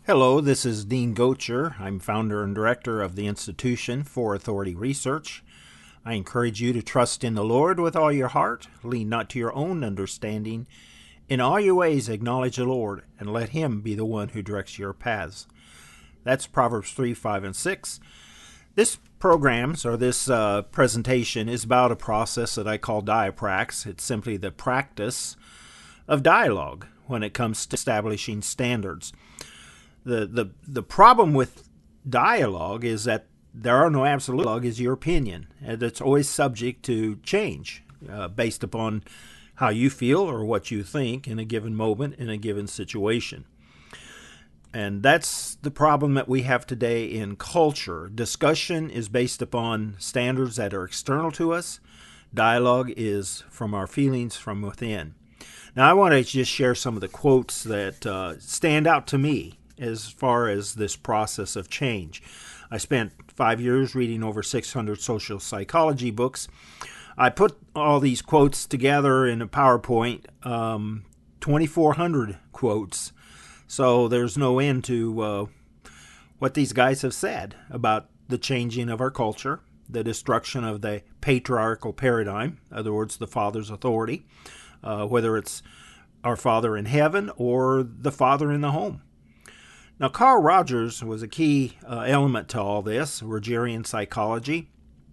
Hello, this is Dean Gocher. I'm founder and director of the Institution for Authority Research. I encourage you to trust in the Lord with all your heart, lean not to your own understanding. In all your ways acknowledge the Lord, and let Him be the one who directs your paths. That's Proverbs 3, 5, and 6. This presentation is about a process that I call diaprax. It's simply the practice of dialogue when it comes to establishing standards. The problem with dialogue is that there are no absolute. Dialogue is your opinion, and it's always subject to change based upon how you feel or what you think in a given moment, in a given situation. And that's the problem that we have today in culture. Discussion is based upon standards that are external to us. Dialogue is from our feelings from within. Now, I want to just share some of the quotes that stand out to me as far as this process of change. I spent 5 years reading over 600 social psychology books. I put all these quotes together in a PowerPoint, 2,400 quotes. So there's no end to what these guys have said about the changing of our culture, the destruction of the patriarchal paradigm, in other words, the father's authority, whether it's our Father in heaven or the father in the home. Now, Carl Rogers was a key element to all this, Rogerian psychology.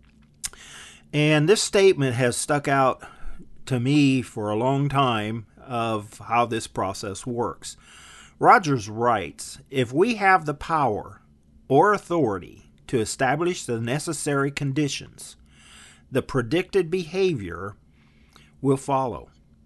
And this statement has stuck out to me for a long time of how this process works. Rogers writes, if we have the power or authority to establish the necessary conditions, the predicted behavior will follow.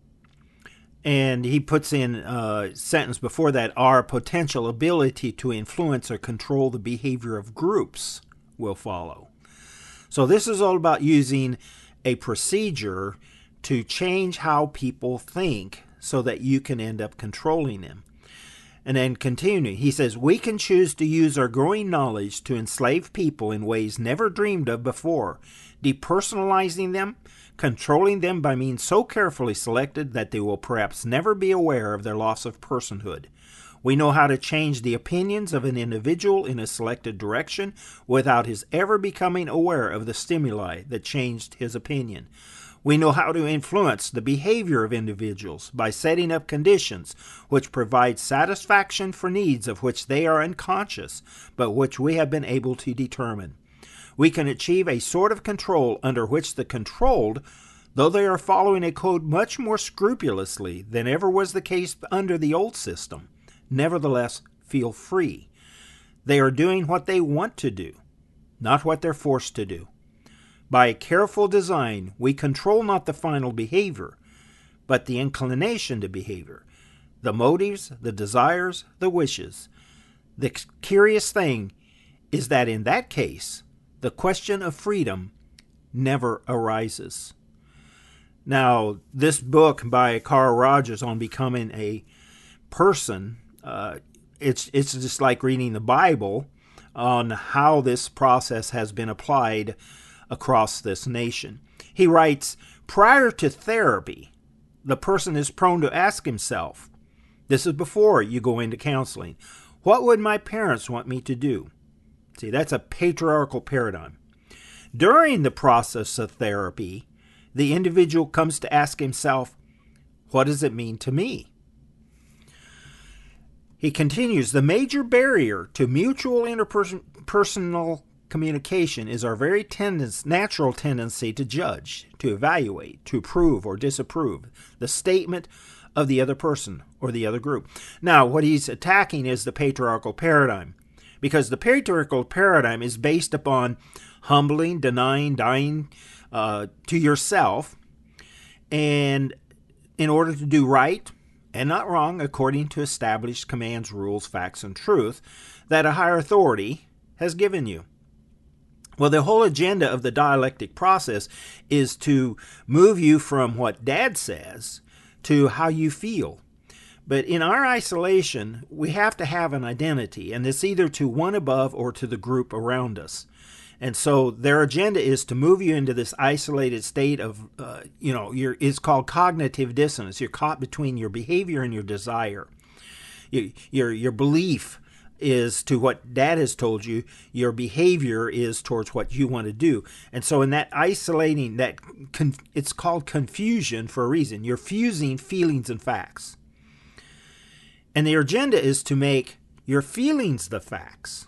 And he puts in a sentence before that, our potential ability to influence or control the behavior of groups will follow. So this is all about using a procedure to change how people think so that you can end up controlling them. And then continuing, he says, we can choose to use our growing knowledge to enslave people in ways never dreamed of before, depersonalizing them, controlling them by means so carefully selected that they will perhaps never be aware of their loss of personhood. We know how to change the opinions of an individual in a selected direction without his ever becoming aware of the stimuli that changed his opinion. We know how to influence the behavior of individuals by setting up conditions which provide satisfaction for needs of which they are unconscious, but which we have been able to determine. We can achieve a sort of control under which the controlled, though they are following a code much more scrupulously than ever was the case under the old system, nevertheless feel free. They are doing what they want to do, not what they're forced to do. By careful design, we control not the final behavior, but the inclination to behavior, the motives, the desires, the wishes. The curious thing is that in that case, the question of freedom never arises. Now, this book by Carl Rogers on becoming a person, it's just like reading the Bible on how this process has been applied across this nation. He writes, prior to therapy, the person is prone to ask himself, this is before you go into counseling, what would my parents want me to do? See, that's a patriarchal paradigm. During the process of therapy, the individual comes to ask himself, what does it mean to me? He continues, the major barrier to mutual interpersonal communication is our very natural tendency to judge, to evaluate, to approve or disapprove the statement of the other person or the other group. Now, what he's attacking is the patriarchal paradigm, because the patriarchal paradigm is based upon humbling, denying, dying to yourself, and in order to do right and not wrong according to established commands, rules, facts, and truth that a higher authority has given you. Well, the whole agenda of the dialectic process is to move you from what Dad says to how you feel. But in our isolation, we have to have an identity, and it's either to one above or to the group around us. And so their agenda is to move you into this isolated state of, it's called cognitive dissonance. You're caught between your behavior and your desire. Your belief is to what Dad has told you. Your behavior is towards what you want to do. And so in that isolating, it's called confusion for a reason. You're fusing feelings and facts. And the agenda is to make your feelings the facts.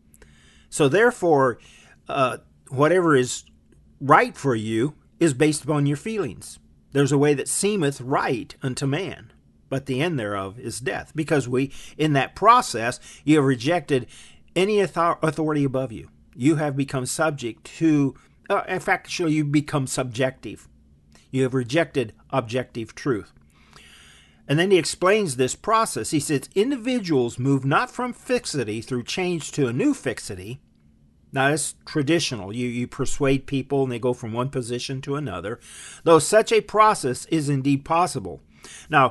So therefore, whatever is right for you is based upon your feelings. There's a way that seemeth right unto man, but the end thereof is death. Because in that process, you have rejected any authority above you. You have become subject to, in fact, actually, you become subjective. You have rejected objective truth. And then he explains this process. He says, individuals move not from fixity through change to a new fixity. Now, it's traditional. You persuade people and they go from one position to another, though such a process is indeed possible. Now,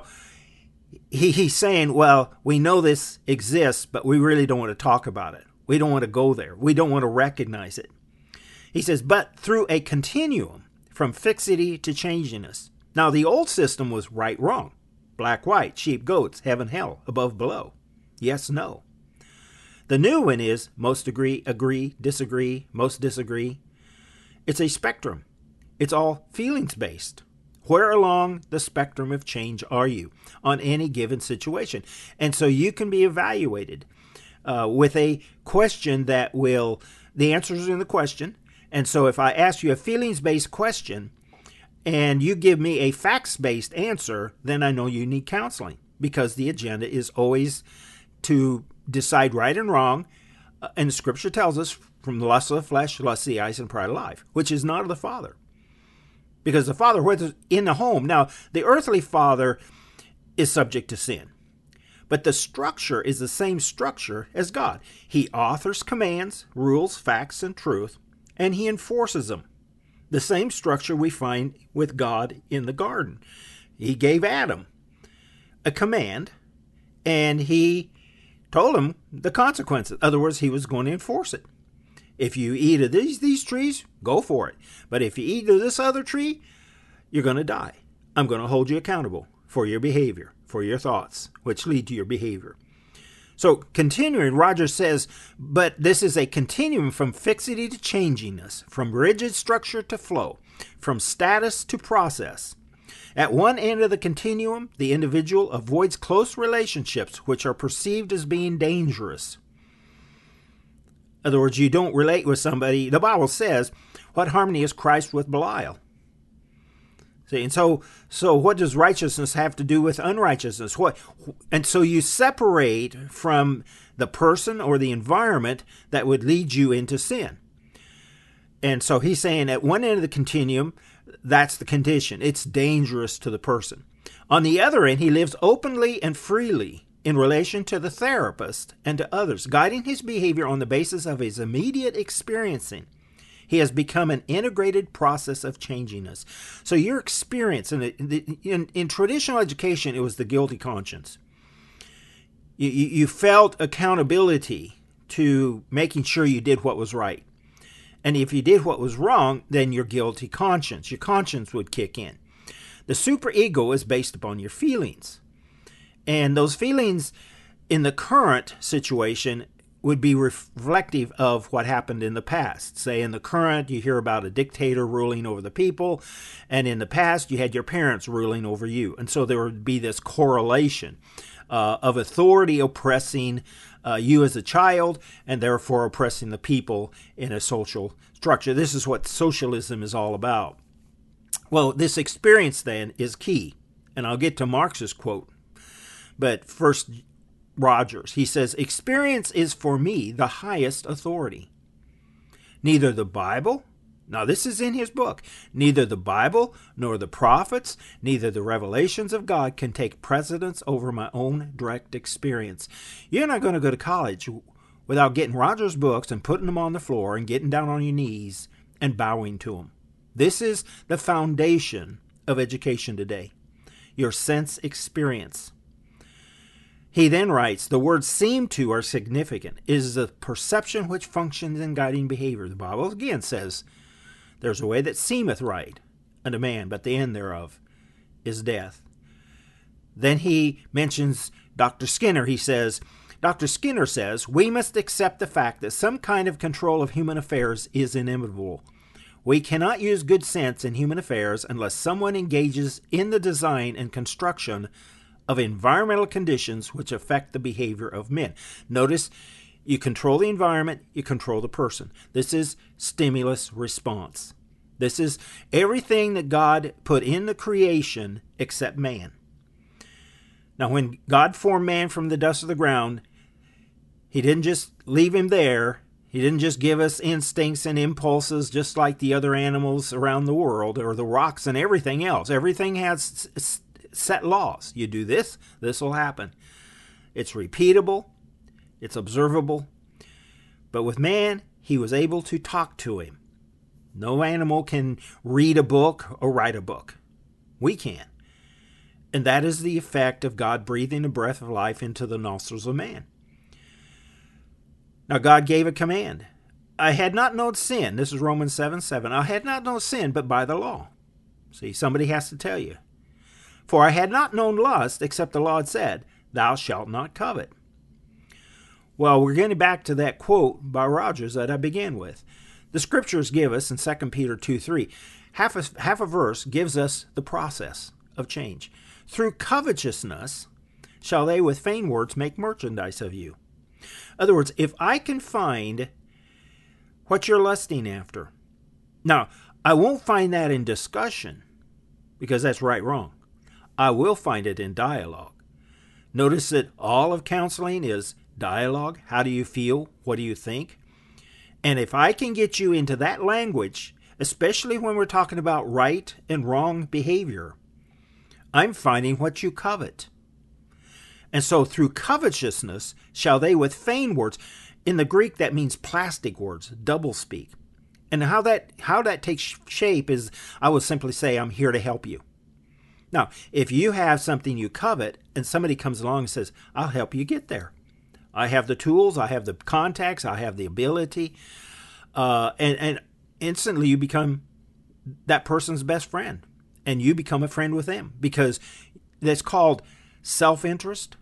he's saying, well, we know this exists, but we really don't want to talk about it. We don't want to go there. We don't want to recognize it. He says, but through a continuum from fixity to changiness. Now, the old system was right, wrong, black, white, sheep, goats, heaven, hell, above, below, yes, no. The new one is most agree, disagree, most disagree. It's a spectrum. It's all feelings-based. Where along the spectrum of change are you on any given situation? And so you can be evaluated with a question the answers are in the question. And so if I ask you a feelings-based question and you give me a facts-based answer, then I know you need counseling, because the agenda is always to decide right and wrong. And the scripture tells us, from the lust of the flesh, lust of the eyes, and pride of life, which is not of the Father. Because the Father, whether in the home, now the earthly father is subject to sin, but the structure is the same structure as God. He authors commands, rules, facts, and truth, and he enforces them. The same structure we find with God in the garden. He gave Adam a command, and he told him the consequences. In other words, he was going to enforce it. If you eat of these trees, go for it. But if you eat of this other tree, you're going to die. I'm going to hold you accountable for your behavior, for your thoughts, which lead to your behavior. So continuing, Rogers says, but this is a continuum from fixity to changiness, from rigid structure to flow, from status to process. At one end of the continuum, the individual avoids close relationships which are perceived as being dangerous. In other words, you don't relate with somebody. The Bible says, what harmony is Christ with Belial? See, and so what does righteousness have to do with unrighteousness? And so you separate from the person or the environment that would lead you into sin. And so he's saying at one end of the continuum, that's the condition. It's dangerous to the person. On the other end, he lives openly and freely in relation to the therapist and to others, guiding his behavior on the basis of his immediate experiencing. He has become an integrated process of changiness. So your experience, in traditional education, it was the guilty conscience. You felt accountability to making sure you did what was right. And if you did what was wrong, then your guilty conscience, your conscience would kick in. The superego is based upon your feelings. And those feelings in the current situation would be reflective of what happened in the past. Say in the current, you hear about a dictator ruling over the people, and in the past, you had your parents ruling over you. And so there would be this correlation of authority oppressing you as a child, and therefore oppressing the people in a social structure. This is what socialism is all about. Well, this experience then is key. And I'll get to Marx's quote. But first, Rogers, he says, experience is for me the highest authority. Neither the Bible, now this is in his book, neither the Bible nor the prophets, neither the revelations of God can take precedence over my own direct experience. You're not going to go to college without getting Rogers' books and putting them on the floor and getting down on your knees and bowing to them. This is the foundation of education today, your sense experience. He then writes, the words seem to are significant. It is the perception which functions in guiding behavior. The Bible again says, there's a way that seemeth right unto man, but the end thereof is death. Then he mentions Dr. Skinner. He says, Dr. Skinner says, we must accept the fact that some kind of control of human affairs is inevitable. We cannot use good sense in human affairs unless someone engages in the design and construction of environmental conditions which affect the behavior of men. Notice, you control the environment, you control the person. This is stimulus response. This is everything that God put in the creation except man. Now, when God formed man from the dust of the ground, He didn't just leave him there. He didn't just give us instincts and impulses just like the other animals around the world or the rocks and everything else. Everything has set laws. You do this, this will happen. It's repeatable. It's observable. But with man, He was able to talk to him. No animal can read a book or write a book. We can. And that is the effect of God breathing a breath of life into the nostrils of man. Now God gave a command. I had not known sin. This is Romans 7:7. I had not known sin but by the law. See, somebody has to tell you. For I had not known lust except the law had said, thou shalt not covet. Well, we're getting back to that quote by Rogers that I began with. The scriptures give us in 2 Peter 2:3, half a verse gives us the process of change. Through covetousness shall they with vain words make merchandise of you. In other words, if I can find what you're lusting after. Now, I won't find that in discussion because that's right wrong. I will find it in dialogue. Notice that all of counseling is dialogue. How do you feel? What do you think? And if I can get you into that language, especially when we're talking about right and wrong behavior, I'm finding what you covet. And so through covetousness shall they with vain words. In the Greek, that means plastic words, doublespeak. And how that takes shape is, I will simply say, I'm here to help you. Now, if you have something you covet and somebody comes along and says, I'll help you get there. I have the tools, I have the contacts, I have the ability. And instantly you become that person's best friend. And you become a friend with them because that's called self-interest.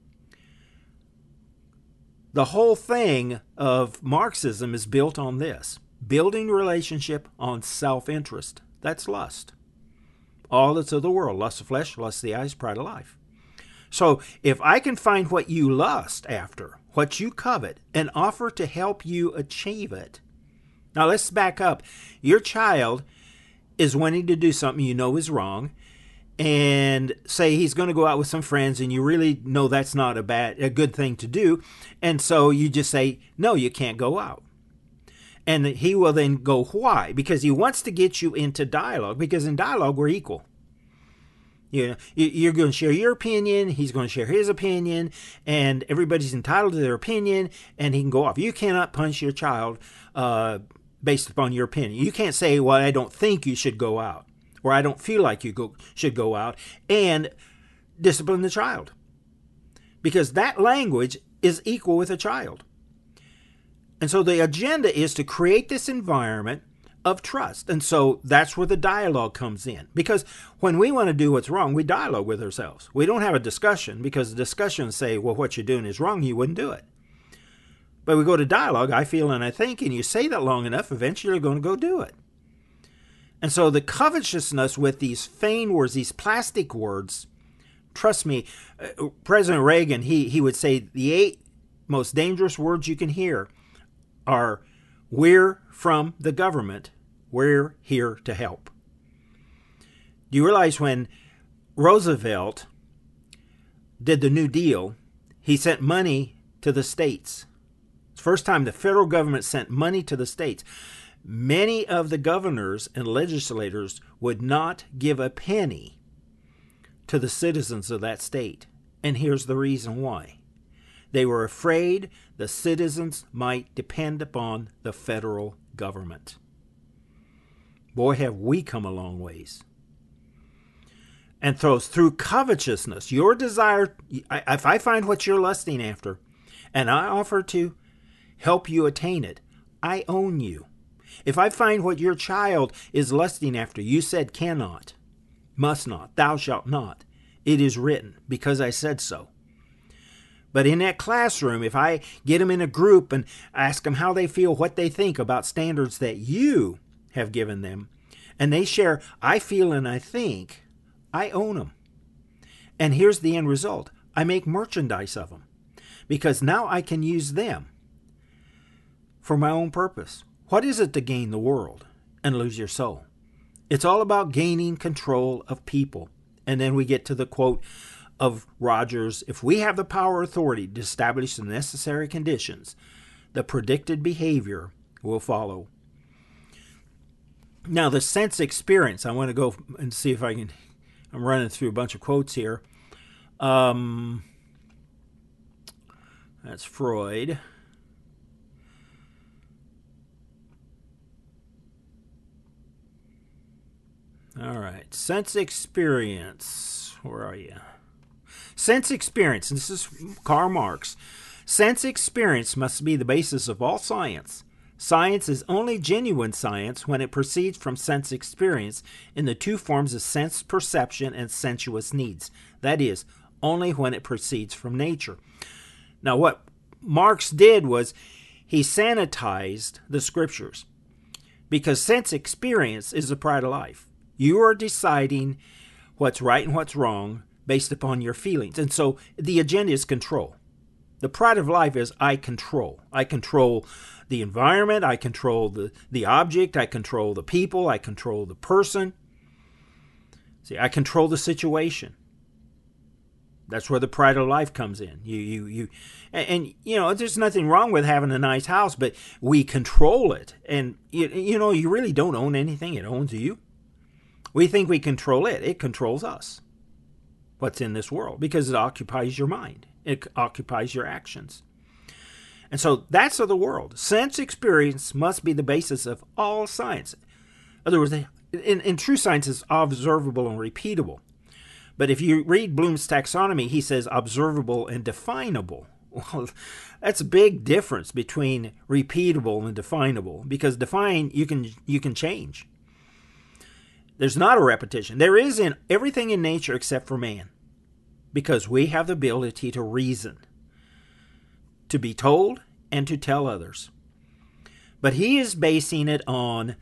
The whole thing of Marxism is built on this. Building relationship on self-interest. That's lust. All that's of the world. Lust of flesh, lust of the eyes, pride of life. So if I can find what you lust after, what you covet, and offer to help you achieve it. Now let's back up. Your child is wanting to do something you know is wrong, and say he's going to go out with some friends and you really know that's not a good thing to do. And so you just say, no, you can't go out. And he will then go, why? Because he wants to get you into dialogue, because in dialogue we're equal. You know, you're going to share your opinion, he's going to share his opinion, and everybody's entitled to their opinion, and he can go off. You cannot punish your child based upon your opinion. You can't say, well, I don't think you should go out, or I don't feel like you should go out, and discipline the child. Because that language is equal with a child. And so the agenda is to create this environment of trust. And so that's where the dialogue comes in. Because when we want to do what's wrong, we dialogue with ourselves. We don't have a discussion, because the discussions say, well, what you're doing is wrong, you wouldn't do it. But we go to dialogue, I feel and I think, and you say that long enough, eventually you're going to go do it. And so the covetousness with these vain words, these plastic words, trust me, President Reagan, he would say the 8 most dangerous words you can hear are, we're from the government, we're here to help. Do you realize when Roosevelt did the New Deal, he sent money to the states? It's the first time the federal government sent money to the states. Many of the governors and legislators would not give a penny to the citizens of that state. And here's the reason why. They were afraid the citizens might depend upon the federal government. Boy, have we come a long ways. And through covetousness, your desire, if I find what you're lusting after, and I offer to help you attain it, I own you. If I find what your child is lusting after, you said cannot, must not, thou shalt not. It is written, because I said so. But in that classroom, if I get them in a group and ask them how they feel, what they think about standards that you have given them, and they share, I feel and I think, I own them. And here's the end result. I make merchandise of them because now I can use them for my own purpose. What is it to gain the world and lose your soul? It's all about gaining control of people. And then we get to the quote of Rogers, if we have the power or authority to establish the necessary conditions, the predicted behavior will follow. Now, the sense experience, I want to go and see if I can, I'm running through a bunch of quotes here. That's Freud. All right, sense experience. Where are you? Sense experience, and this is Karl Marx. Sense experience must be the basis of all science. Science is only genuine science when it proceeds from sense experience in the two forms of sense perception and sensuous needs. That is, only when it proceeds from nature. Now, what Marx did was he sanitized the scriptures because sense experience is the pride of life. You are deciding what's right and what's wrong based upon your feelings. And so the agenda is control. The pride of life is I control. I control the environment. I control the object. I control the people. I control the person. See, I control the situation. That's where the pride of life comes in. And you know, there's nothing wrong with having a nice house, but we control it. And you know, you really don't own anything. It owns you. We think we control it. It controls us. What's in this world, because it occupies your mind. It occupies your actions. And so that's of the world. Sense experience must be the basis of all science. In other words, in true science, it's observable and repeatable. But if you read Bloom's taxonomy, he says observable and definable. Well, that's a big difference between repeatable and definable, because define you can change. There's not a repetition. There is in everything in nature except for man, because we have the ability to reason, to be told, and to tell others. But he is basing it on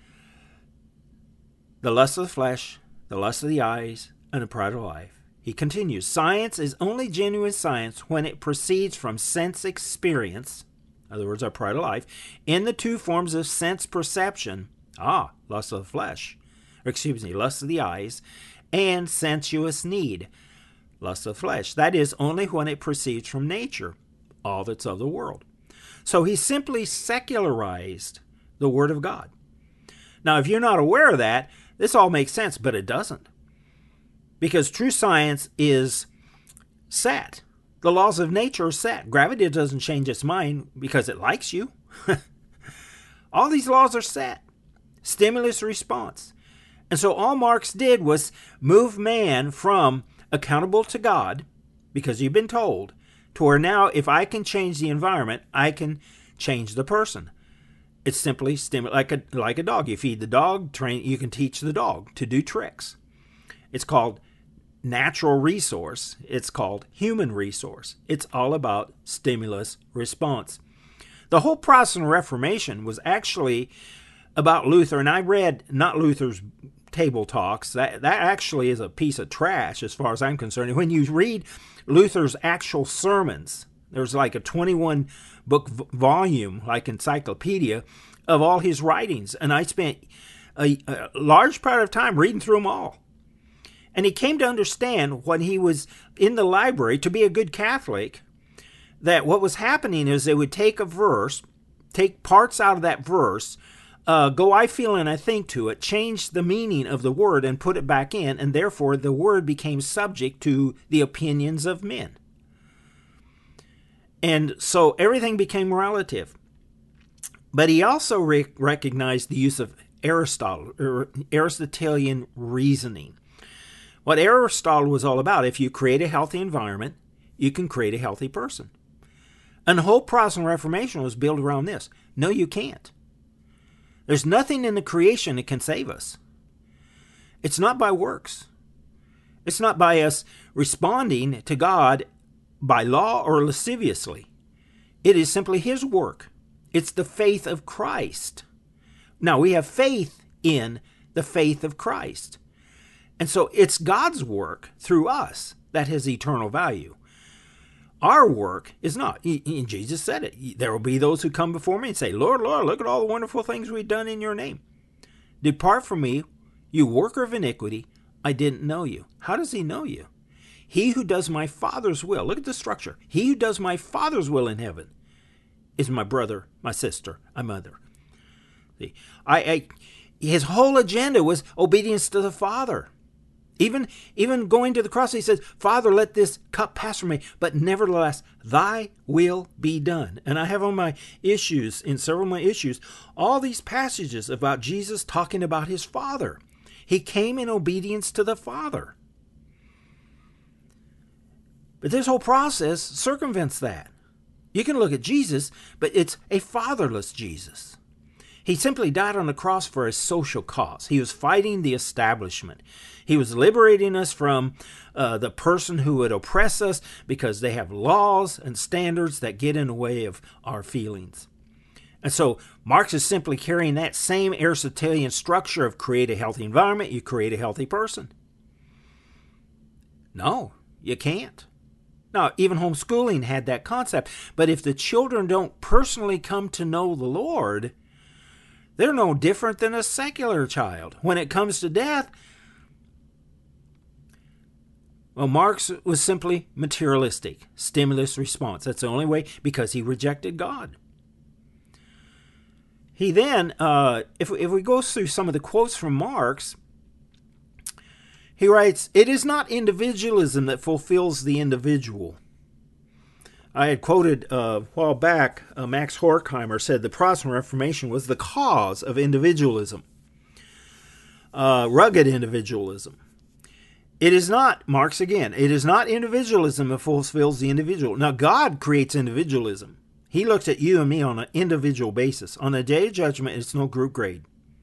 the lust of the flesh, the lust of the eyes, and the pride of life. He continues, science is only genuine science when it proceeds from sense experience, in other words, our pride of life, in the two forms of sense perception, lust of the flesh, lust of the eyes, and sensuous need, lust of the flesh. That is, only when it proceeds from nature, all that's of the world. So he simply secularized the Word of God. Now, if you're not aware of that, this all makes sense, but it doesn't. Because true science is set. The laws of nature are set. Gravity doesn't change its mind because it likes you. All these laws are set. Stimulus response. And so all Marx did was move man from accountable to God, because you've been told, to where now if I can change the environment, I can change the person. It's simply like a dog. You feed the dog, you can teach the dog to do tricks. It's called natural resource. It's called human resource. It's all about stimulus response. The whole Protestant Reformation was actually about Luther, and I read not Luther's Table Talks. That actually is a piece of trash as far as I'm concerned. When you read Luther's actual sermons, there's like a 21-book volume, like encyclopedia, of all his writings. And I spent a large part of time reading through them all. And he came to understand when he was in the library, to be a good Catholic, that what was happening is they would take a verse, take parts out of that verse, go I feel and I think to it, change the meaning of the word and put it back in, and therefore the word became subject to the opinions of men. And so everything became relative. But he also recognized the use of Aristotle, or Aristotelian reasoning. What Aristotle was all about, if you create a healthy environment, you can create a healthy person. And the whole Protestant Reformation was built around this. No, you can't. There's nothing in the creation that can save us. It's not by works. It's not by us responding to God by law or lasciviously. It is simply his work. It's the faith of Christ. Now, we have faith in the faith of Christ. And so it's God's work through us that has eternal value. Our work is not. Jesus said it. There will be those who come before me and say, Lord, Lord, look at all the wonderful things we've done in your name. Depart from me, you worker of iniquity. I didn't know you. How does he know you? He who does my Father's will. Look at the structure. He who does my Father's will in heaven is my brother, my sister, my mother. See, his whole agenda was obedience to the Father. Even going to the cross, he says, Father, let this cup pass from me, but nevertheless, thy will be done. And I have on my issues, in several of my issues, all these passages about Jesus talking about his Father. He came in obedience to the Father. But this whole process circumvents that. You can look at Jesus, but it's a fatherless Jesus. He simply died on the cross for a social cause. He was fighting the establishment. He was liberating us from the person who would oppress us because they have laws and standards that get in the way of our feelings. And so Marx is simply carrying that same Aristotelian structure of create a healthy environment, you create a healthy person. No, you can't. Now, even homeschooling had that concept. But if the children don't personally come to know the Lord, they're no different than a secular child. When it comes to death, well, Marx was simply materialistic, stimulus response. That's the only way, because he rejected God. He then, if we go through some of the quotes from Marx, he writes, it is not individualism that fulfills the individual. I had quoted a while back, Max Horkheimer said the Protestant Reformation was the cause of individualism, rugged individualism. It is not, Marx again, it is not individualism that fulfills the individual. Now, God creates individualism. He looks at you and me on an individual basis. On the day of judgment, it's no group grade.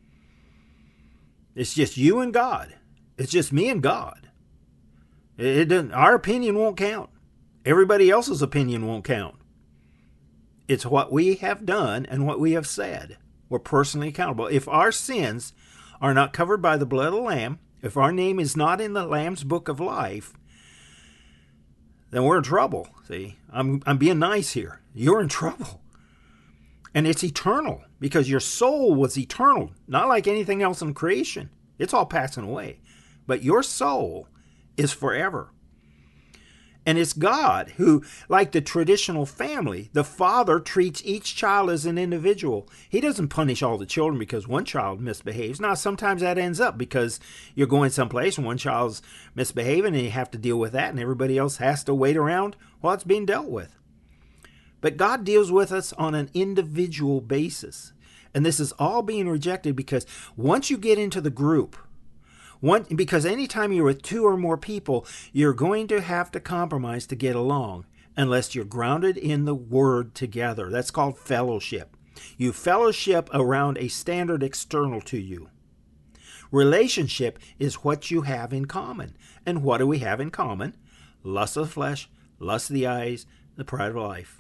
It's just you and God. It's just me and God. It doesn't. Our opinion won't count. Everybody else's opinion won't count. It's what we have done and what we have said. We're personally accountable. If our sins are not covered by the blood of the Lamb, if our name is not in the Lamb's book of life, then we're in trouble. See, I'm being nice here. You're in trouble. And it's eternal, because your soul was eternal, not like anything else in creation. It's all passing away. But your soul is forever. And it's God who, like the traditional family, the father treats each child as an individual. He doesn't punish all the children because one child misbehaves. Now, sometimes that ends up because you're going someplace and one child's misbehaving and you have to deal with that and everybody else has to wait around while it's being dealt with. But God deals with us on an individual basis. And this is all being rejected because once you get into the group, because anytime you're with two or more people, you're going to have to compromise to get along unless you're grounded in the Word together. That's called fellowship. You fellowship around a standard external to you. Relationship is what you have in common. And what do we have in common? Lust of the flesh, lust of the eyes, the pride of life.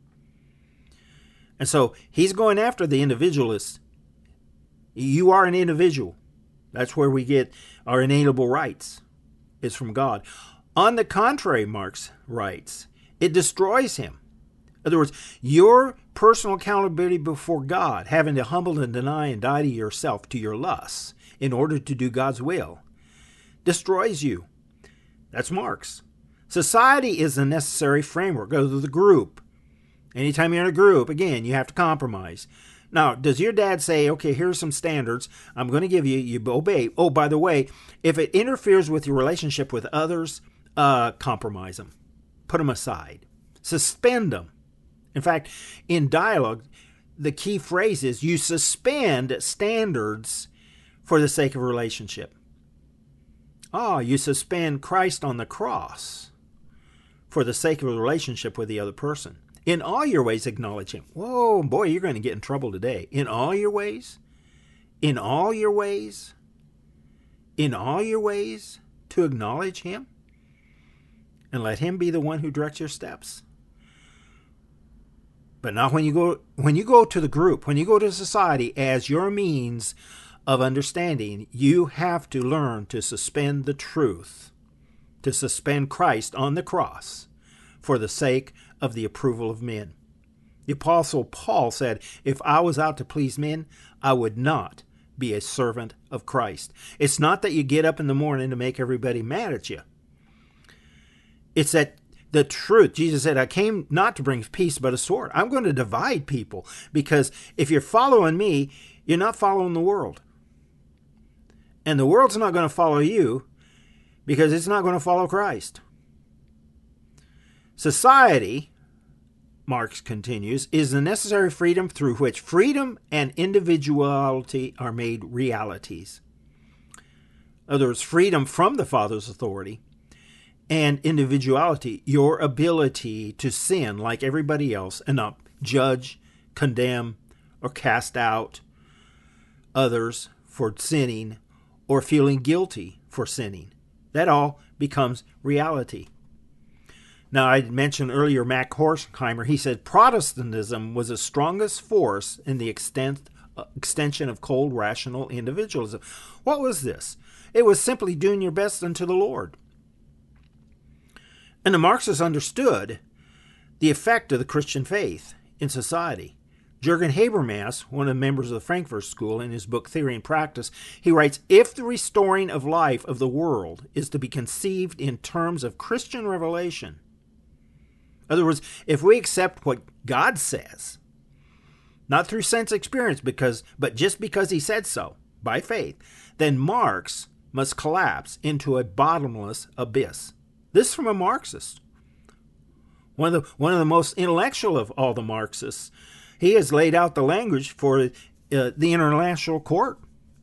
And so he's going after the individualist. You are an individual. That's where we get our inalienable rights. It's from God. On the contrary, Marx writes, it destroys him. In other words, your personal accountability before God, having to humble and deny and die to yourself, to your lusts, in order to do God's will, destroys you. That's Marx. Society is a necessary framework. Go to the group. Anytime you're in a group, again, you have to compromise. Now, does your dad say, okay, here's some standards I'm going to give you, you obey. Oh, by the way, if it interferes with your relationship with others, compromise them. Put them aside. Suspend them. In fact, in dialogue, the key phrase is you suspend standards for the sake of a relationship. You suspend Christ on the cross for the sake of a relationship with the other person. In all your ways, acknowledge him. Whoa, boy, you're going to get in trouble today. In all your ways? In all your ways? In all your ways to acknowledge him? and let him be the one who directs your steps. But not when you go to the group, when you go to society as your means of understanding, you have to learn to suspend the truth, to suspend Christ on the cross for the sake of the approval of men. The Apostle Paul said, if I was out to please men, I would not be a servant of Christ. It's not that you get up in the morning to make everybody mad at you. It's that the truth, Jesus said, I came not to bring peace but a sword. I'm going to divide people, because if you're following me, you're not following the world. And the world's not going to follow you because it's not going to follow Christ. Society, Marx continues, is the necessary freedom through which freedom and individuality are made realities. In other words, freedom from the Father's authority and individuality, your ability to sin like everybody else and not judge, condemn, or cast out others for sinning or feeling guilty for sinning. That all becomes reality. Now, I mentioned earlier Mac Horkheimer. He said Protestantism was the strongest force in the extension of cold, rational individualism. What was this? It was simply doing your best unto the Lord. And the Marxists understood the effect of the Christian faith in society. Jürgen Habermas, one of the members of the Frankfurt School, in his book Theory and Practice, he writes, if the restoring of life of the world is to be conceived in terms of Christian revelation, in other words, if we accept what God says, not through sense experience, but just because he said so, by faith, then Marx must collapse into a bottomless abyss. This from a Marxist. One of the most intellectual of all the Marxists. He has laid out the language for the International Court.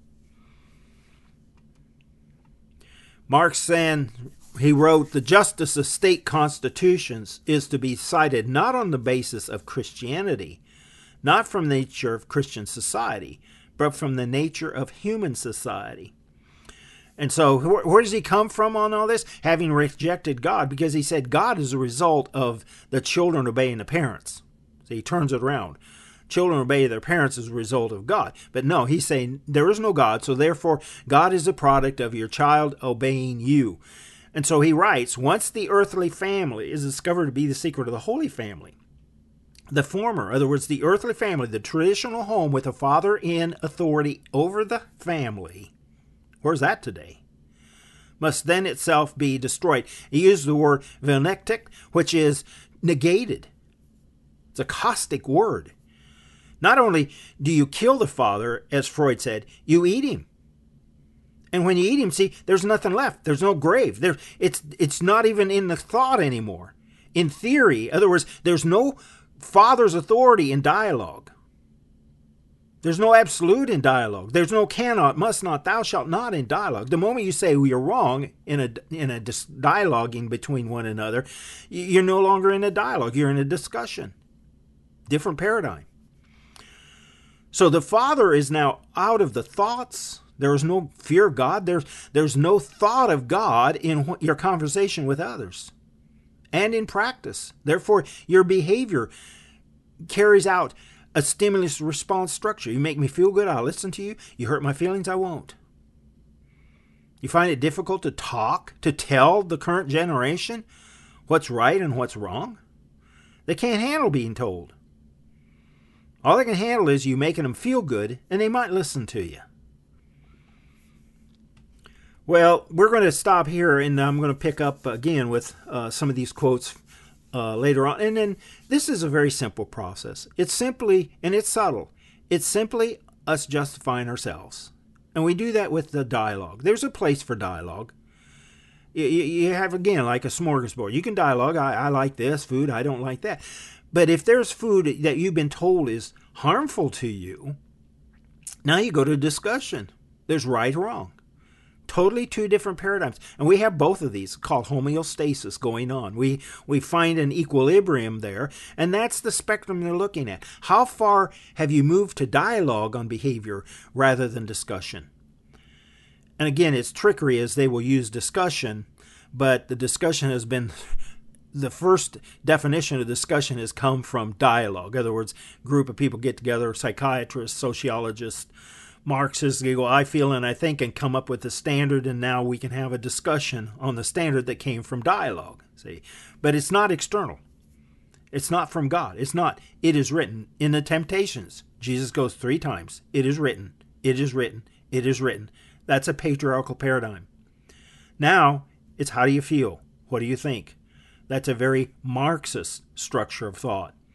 Marx then, he wrote, the justice of state constitutions is to be cited not on the basis of Christianity, not from the nature of Christian society, but from the nature of human society. And so where does he come from on all this? Having rejected God, because he said God is a result of the children obeying the parents. So he turns it around. Children obey their parents as a result of God. But no, he's saying there is no God, so therefore God is a product of your child obeying you. And so he writes, once the earthly family is discovered to be the secret of the Holy Family, the former, in other words, the earthly family, the traditional home with a father in authority over the family, where's that today? Must then itself be destroyed. He used the word vernichtet, which is negated. It's a caustic word. Not only do you kill the father, as Freud said, you eat him. And when you eat him, see, there's nothing left. There's no grave. It's not even in the thought anymore. In theory, in other words, there's no father's authority in dialogue. There's no absolute in dialogue. There's no cannot, must not, thou shalt not in dialogue. The moment you say you're wrong in a dialoguing between one another, you're no longer in a dialogue. You're in a discussion. Different paradigm. So the father is now out of the thoughts. There is no fear of God. There's no thought of God in your conversation with others and in practice. Therefore, your behavior carries out a stimulus response structure. You make me feel good, I'll listen to you. You hurt my feelings, I won't. You find it difficult to talk, to tell the current generation what's right and what's wrong? They can't handle being told. All they can handle is you making them feel good, and they might listen to you. Well, we're going to stop here, and I'm going to pick up again with some of these quotes later on. And then this is a very simple process. It's simply, and it's subtle, it's simply us justifying ourselves. And we do that with the dialogue. There's a place for dialogue. You have, again, like a smorgasbord. You can dialogue. I like this food. I don't like that. But if there's food that you've been told is harmful to you, now you go to discussion. There's right or wrong. Totally two different paradigms. And we have both of these called homeostasis going on. We find an equilibrium there, and that's the spectrum they're looking at. How far have you moved to dialogue on behavior rather than discussion? And again, it's trickery, as they will use discussion but the discussion has been, the first definition of discussion has come from dialogue. In other words, a group of people get together, psychiatrists, sociologists, Marxists, they go, I feel and I think, and come up with a standard, and now we can have a discussion on the standard that came from dialogue. See, but it's not external. It's not from God. It's not. It is written. In the Temptations, Jesus goes 3 times. It is written. It is written. It is written. That's a patriarchal paradigm. Now, it's how do you feel? What do you think? That's a very Marxist structure of thought.